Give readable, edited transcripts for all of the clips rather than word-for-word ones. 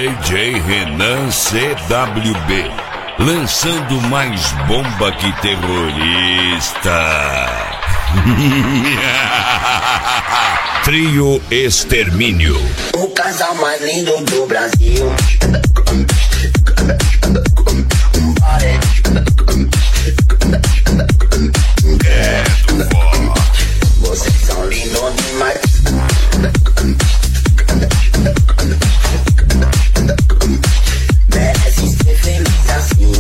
DJ Renan CWB, lançando mais bomba que terrorista. Trio Extermínio. O casal mais lindo do Brasil. Vocês são lindos demais. Merece ser feliz assim.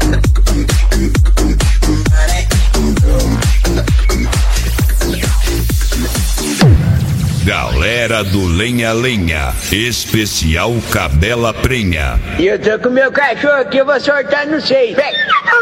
Galera do Lenha Lenha, especial Cabela Prenha. E eu tô com meu cachorro aqui, eu vou soltar no seio. Vem!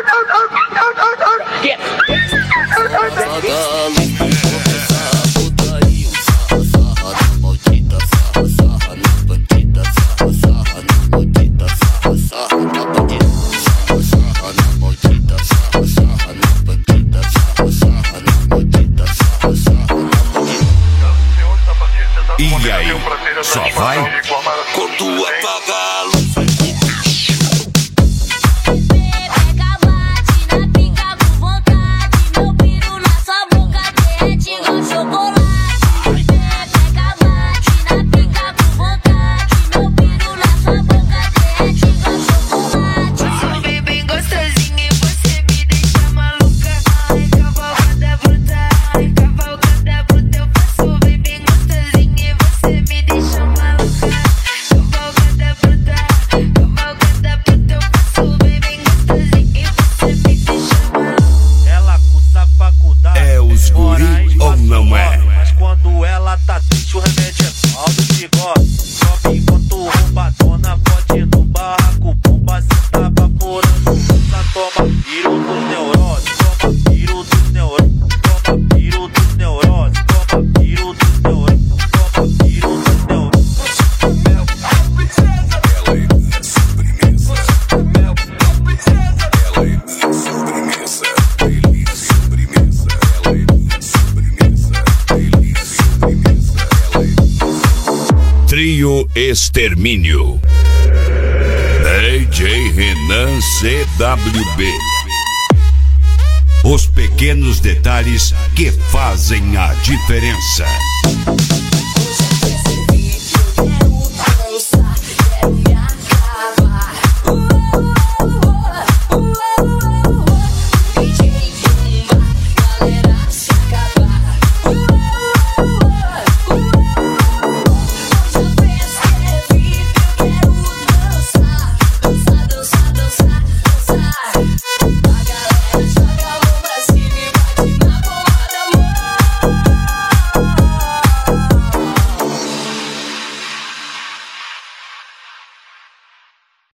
E aí, só vai? Quando apaga a luz. Ou não é? Mas quando ela tá triste, o remédio é pau do bigode. Sobe enquanto roubadona, pode no barraco, bomba, cê tá vaporando. Só toma piro dos neuroses, toma piro dos neuroses, toma piro dos neuroses, toma piro dos neuroses, toma piro dos neuroses. Trio Extermínio. DJ Renan CWB. Os pequenos detalhes que fazem a diferença.